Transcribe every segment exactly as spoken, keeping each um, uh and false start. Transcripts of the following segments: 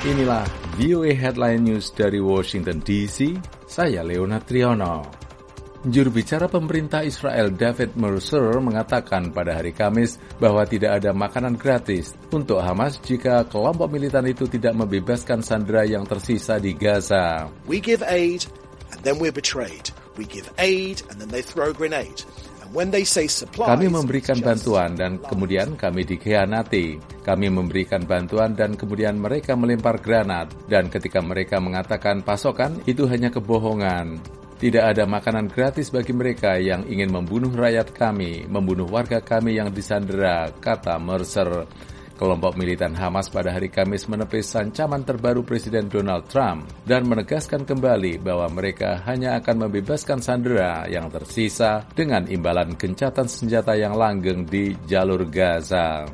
Inilah V O A Headline News dari Washington D C, saya Leonard Triono. Juru bicara pemerintah Israel David Mercer mengatakan pada hari Kamis bahwa tidak ada makanan gratis untuk Hamas jika kelompok militan itu tidak membebaskan sandera yang tersisa di Gaza. We give aid and then we're betrayed. We give aid and then they throw a grenade. Kami memberikan bantuan dan kemudian kami dikhianati. Kami memberikan bantuan dan kemudian mereka melempar granat. Dan ketika mereka mengatakan pasokan, itu hanya kebohongan. Tidak ada makanan gratis bagi mereka yang ingin membunuh rakyat kami, membunuh warga kami yang disandera, kata Mercer. Kelompok militan Hamas pada hari Kamis menepis ancaman terbaru Presiden Donald Trump dan menegaskan kembali bahwa mereka hanya akan membebaskan sandera yang tersisa dengan imbalan gencatan senjata yang langgeng di jalur Gaza.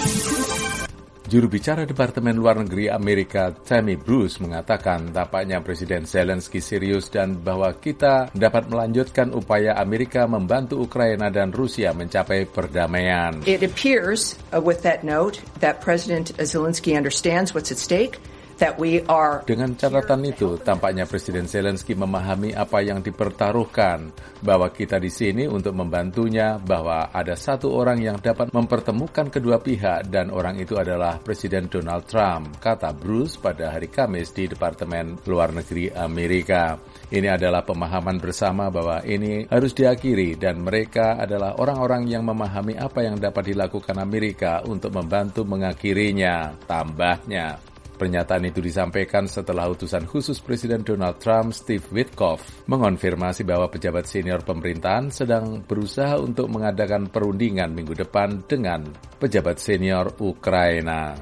Juru bicara Departemen Luar Negeri Amerika, Tammy Bruce, mengatakan tampaknya Presiden Zelensky serius dan bahwa kita dapat melanjutkan upaya Amerika membantu Ukraina dan Rusia mencapai perdamaian. It appears, uh, with that note, that President Zelensky understands what's at stake. Dengan catatan itu, tampaknya Presiden Zelensky memahami apa yang dipertaruhkan, bahwa kita di sini untuk membantunya, bahwa ada satu orang yang dapat mempertemukan kedua pihak dan orang itu adalah Presiden Donald Trump, kata Bruce pada hari Kamis di Departemen Luar Negeri Amerika. Ini adalah pemahaman bersama bahwa ini harus diakhiri dan mereka adalah orang-orang yang memahami apa yang dapat dilakukan Amerika untuk membantu mengakhirinya, tambahnya. Pernyataan itu disampaikan setelah utusan khusus Presiden Donald Trump, Steve Witkoff, mengonfirmasi bahwa pejabat senior pemerintahan sedang berusaha untuk mengadakan perundingan minggu depan dengan pejabat senior Ukraina.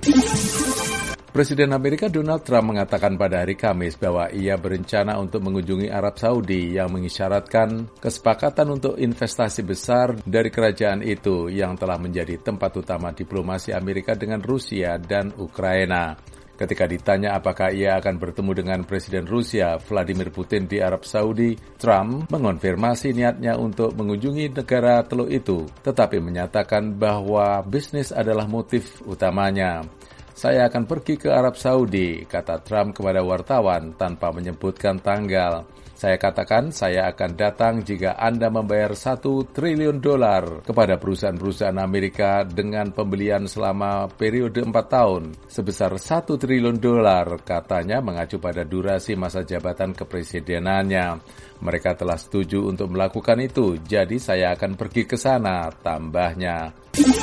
Presiden Amerika Donald Trump mengatakan pada hari Kamis bahwa ia berencana untuk mengunjungi Arab Saudi yang mengisyaratkan kesepakatan untuk investasi besar dari kerajaan itu yang telah menjadi tempat utama diplomasi Amerika dengan Rusia dan Ukraina. Ketika ditanya apakah ia akan bertemu dengan Presiden Rusia Vladimir Putin di Arab Saudi, Trump mengonfirmasi niatnya untuk mengunjungi negara teluk itu, tetapi menyatakan bahwa bisnis adalah motif utamanya. Saya akan pergi ke Arab Saudi, kata Trump kepada wartawan tanpa menyebutkan tanggal. Saya katakan saya akan datang jika Anda membayar satu triliun dolar kepada perusahaan-perusahaan Amerika dengan pembelian selama periode empat tahun sebesar satu triliun dolar, katanya mengacu pada durasi masa jabatan kepresidenannya. Mereka telah setuju untuk melakukan itu, jadi saya akan pergi ke sana, tambahnya.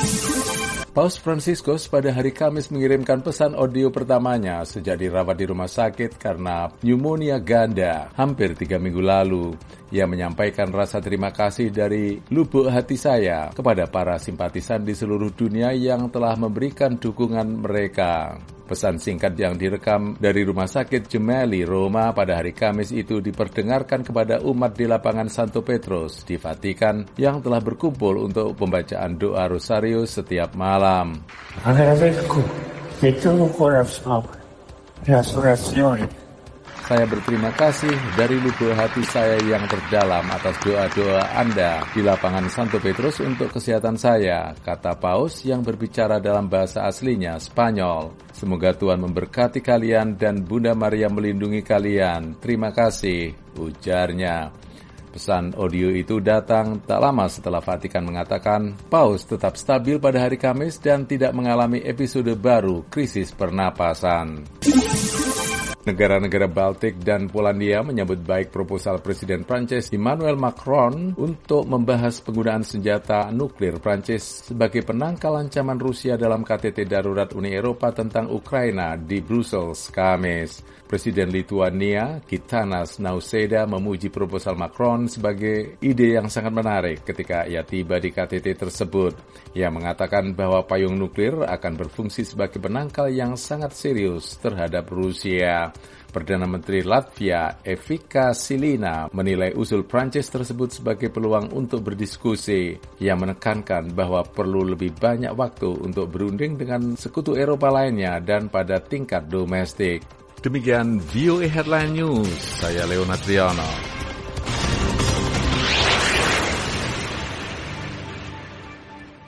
Paus Franciscus pada hari Kamis mengirimkan pesan audio pertamanya sejak dirawat di rumah sakit karena pneumonia ganda hampir tiga minggu lalu. Ia menyampaikan rasa terima kasih dari lubuk hati saya kepada para simpatisan di seluruh dunia yang telah memberikan dukungan mereka. Pesan singkat yang direkam dari Rumah Sakit Gemelli, Roma pada hari Kamis itu diperdengarkan kepada umat di lapangan Santo Petrus di Vatikan yang telah berkumpul untuk pembacaan doa Rosario setiap malam. Agradezco de todo corazón las oraciones. Saya berterima kasih dari lubuk hati saya yang terdalam atas doa-doa Anda di lapangan Santo Petrus untuk kesehatan saya, kata Paus yang berbicara dalam bahasa aslinya, Spanyol. Semoga Tuhan memberkati kalian dan Bunda Maria melindungi kalian. Terima kasih, ujarnya. Pesan audio itu datang tak lama setelah Vatikan mengatakan Paus tetap stabil pada hari Kamis dan tidak mengalami episode baru krisis pernapasan. Negara-negara Baltik dan Polandia menyambut baik proposal Presiden Prancis Emmanuel Macron untuk membahas penggunaan senjata nuklir Prancis sebagai penangkal ancaman Rusia dalam K T T darurat Uni Eropa tentang Ukraina di Brussels, Kamis. Presiden Lituania, Gitanas Nausėda, memuji proposal Macron sebagai ide yang sangat menarik ketika ia tiba di K T T tersebut. Ia mengatakan bahwa payung nuklir akan berfungsi sebagai penangkal yang sangat serius terhadap Rusia. Perdana Menteri Latvia, Evika Silina, menilai usul Prancis tersebut sebagai peluang untuk berdiskusi. Ia menekankan bahwa perlu lebih banyak waktu untuk berunding dengan sekutu Eropa lainnya dan pada tingkat domestik. Demikian V O A Headline News, saya Leonard Triono.